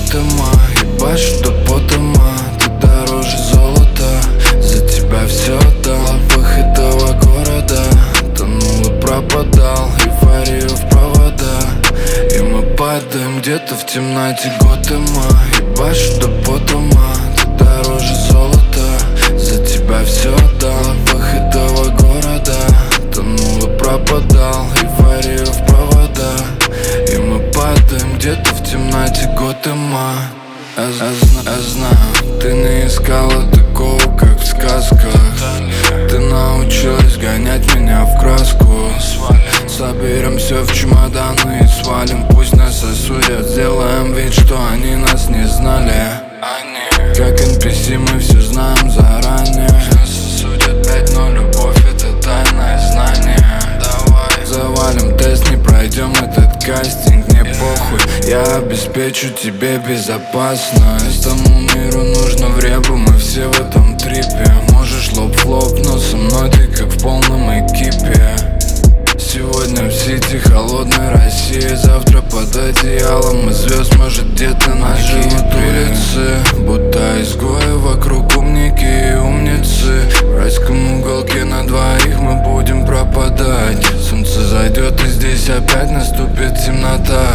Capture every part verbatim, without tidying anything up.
Готэма. Ебашь до потома, ты дороже золота. За тебя все отдал, в лапах этого города. Тонул и пропадал, эйфорию в провода. И мы падаем где-то в темноте Готэма. Ебашь до потома, ты дороже золота. За тебя все отдал, в лапах этого города. Тонул и пропадал, эйфорию в провода. И мы падаем где-то в темноте Готэма. Я, я, я знаю, ты не искала такого, как в сказках. Ты научилась гонять меня в краску. Соберем все в чемоданы и свалим. Пусть нас осудят, сделаем вид, что они нас не знали. Как эн пи си мы все знаем заранее. Нас осудят пять, но любовь это тайное знание. Давай завалим тест, не пройдем этот кастинг, не похуй. Я обеспечу тебе безопасность. Тому миру нужно время, мы все в этом трипе. Можешь лоб в лоб, но со мной ты как в полном экипе. Сегодня в сити холодной России, завтра под одеялом и звезд, может где-то на живут улицы. Будто изгои, вокруг умники и умницы. В райском уголке на двоих мы будем пропадать. Солнце зайдет и здесь опять наступит темнота.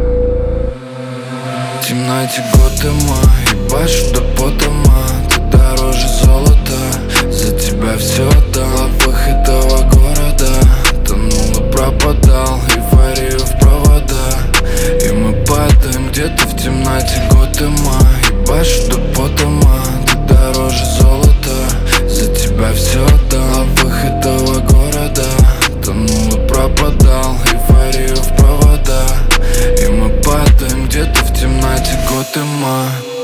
В темноте Готэма, ебашь до потома, ты дороже золота. За тебя все отдал, в лапах этого города. Тонул и пропадал, эйфорию в провода. И мы падаем где-то в темноте Готэма. Ебашь до потома, ты дороже золота. За тебя все отдал, в лапах этого города. Тонул и пропадал, эйфорию в провода. И мы падаем где-то в темноте Готэма.